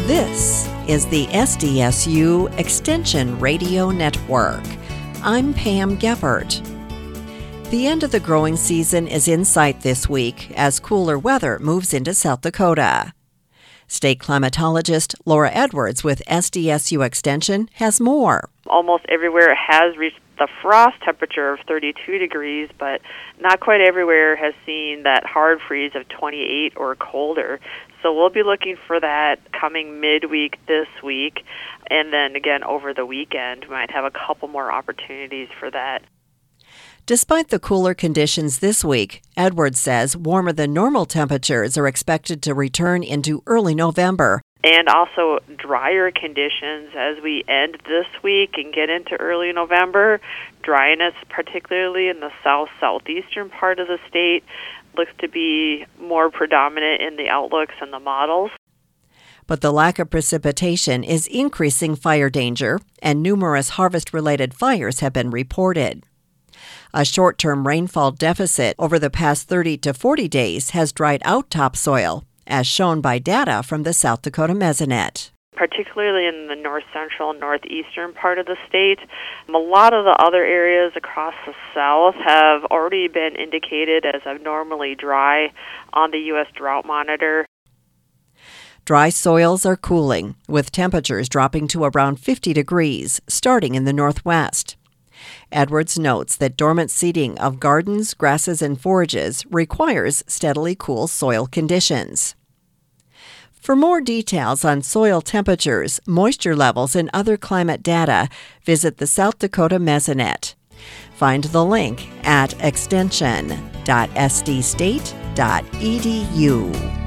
This is the SDSU Extension Radio Network. I'm Pam Geppert. The end of the growing season is in sight this week as cooler weather moves into South Dakota. State climatologist Laura Edwards with SDSU Extension has more. Almost everywhere has reached the frost temperature of 32 degrees, but not quite everywhere has seen that hard freeze of 28 or colder. So we'll be looking for that coming midweek this week, and then again over the weekend we might have a couple more opportunities for that. Despite the cooler conditions this week, Edwards says warmer than normal temperatures are expected to return into early November. And also drier conditions as we end this week and get into early November. Dryness, particularly in the southeastern part of the state, looks to be more predominant in the outlooks and the models. But the lack of precipitation is increasing fire danger, and numerous harvest-related fires have been reported. A short-term rainfall deficit over the past 30 to 40 days has dried out topsoil, as shown by data from the South Dakota Mesonet. Particularly in the north-central and northeastern part of the state. A lot of the other areas across the south have already been indicated as abnormally dry on the U.S. Drought Monitor. Dry soils are cooling, with temperatures dropping to around 50 degrees, starting in the northwest. Edwards notes that dormant seeding of gardens, grasses, and forages requires steadily cool soil conditions. For more details on soil temperatures, moisture levels, and other climate data, visit the South Dakota Mesonet. Find the link at extension.sdstate.edu.